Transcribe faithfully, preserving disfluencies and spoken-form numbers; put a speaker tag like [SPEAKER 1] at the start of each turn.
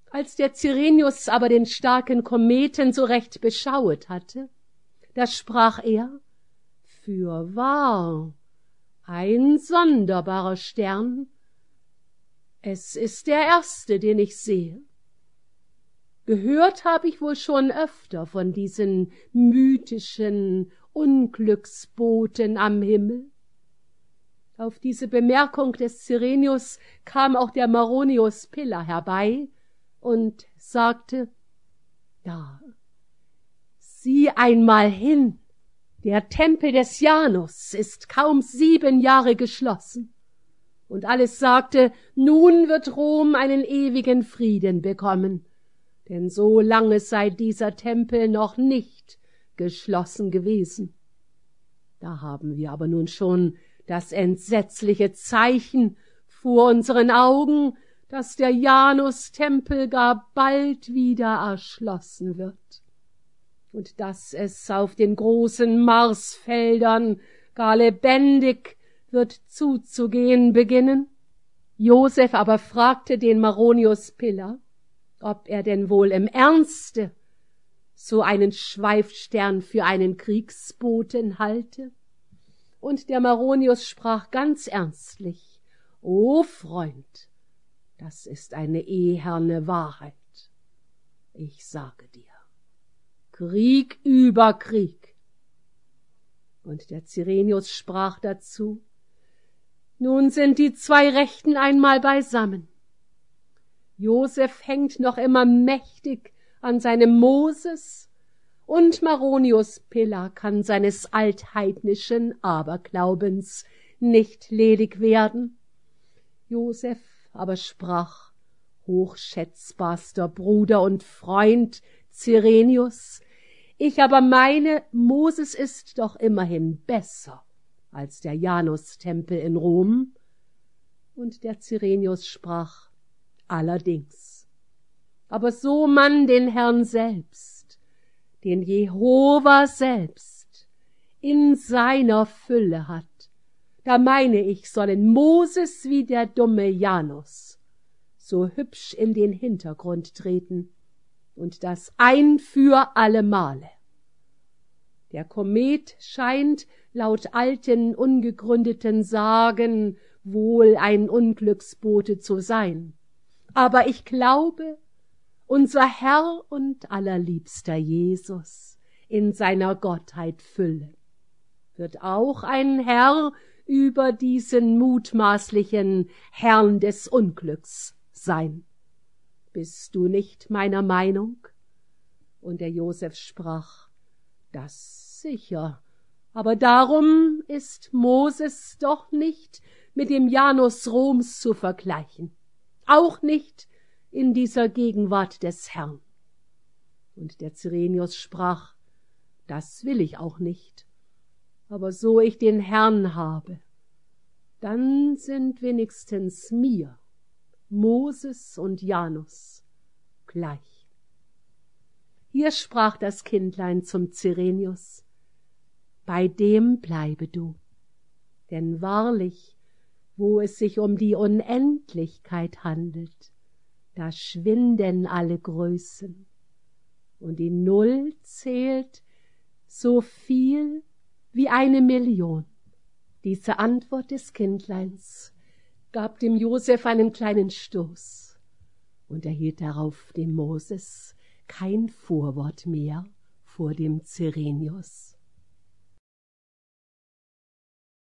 [SPEAKER 1] Als der Cyrenius aber den starken Kometen so recht beschauet hatte, da sprach er: Fürwahr, ein sonderbarer Stern, es ist der erste, den ich sehe. Gehört habe ich wohl schon öfter von diesen mythischen Unglücksboten am Himmel. Auf diese Bemerkung des Cyrenius kam auch der Maronius Pilla herbei und sagte: Da, sieh einmal hin, der Tempel des Janus ist kaum sieben Jahre geschlossen. Und alles sagte, nun wird Rom einen ewigen Frieden bekommen, denn so lange sei dieser Tempel noch nicht geschlossen gewesen. Da haben wir aber nun schon das entsetzliche Zeichen vor unseren Augen, dass der Janus-Tempel gar bald wieder erschlossen wird und dass es auf den großen Marsfeldern gar lebendig wird zuzugehen beginnen. Joseph aber fragte den Maronius Pilla, ob er denn wohl im Ernste so einen Schweifstern für einen Kriegsboten halte. Und der Maronius sprach ganz ernstlich: O Freund, das ist eine eherne Wahrheit. Ich sage dir, Krieg über Krieg. Und der Cyrenius sprach dazu: Nun sind die zwei Rechten einmal beisammen. Joseph hängt noch immer mächtig an seinem Moses, und Maronius Pilla kann seines altheidnischen Aberglaubens nicht ledig werden. Joseph aber sprach: Hochschätzbarster Bruder und Freund Cyrenius, ich aber meine, Moses ist doch immerhin besser als der Janus-Tempel in Rom. Und der Cyrenius sprach: Allerdings, aber so man den Herrn selbst, den Jehova selbst, in seiner Fülle hat, da meine ich, sollen Moses wie der dumme Janus so hübsch in den Hintergrund treten, und das ein für alle Male. Der Komet scheint laut alten, ungegründeten Sagen wohl ein Unglücksbote zu sein. Aber ich glaube, unser Herr und allerliebster Jesus in seiner Gottheit Fülle wird auch ein Herr über diesen mutmaßlichen Herrn des Unglücks sein. Bist du nicht meiner Meinung? Und der Joseph sprach: Das sicher, aber darum ist Moses doch nicht mit dem Janus Roms zu vergleichen, auch nicht in dieser Gegenwart des Herrn. Und der Cyrenius sprach: Das will ich auch nicht, aber so ich den Herrn habe, dann sind wenigstens mir Moses und Janus gleich. Hier sprach das Kindlein zum Cyrenius: Bei dem bleibe du, denn wahrlich, wo es sich um die Unendlichkeit handelt, da schwinden alle Größen, und die Null zählt so viel wie eine Million. Diese Antwort des Kindleins gab dem Joseph einen kleinen Stoß, und er hielt darauf dem Moses kein Vorwort mehr vor dem Cyrenius.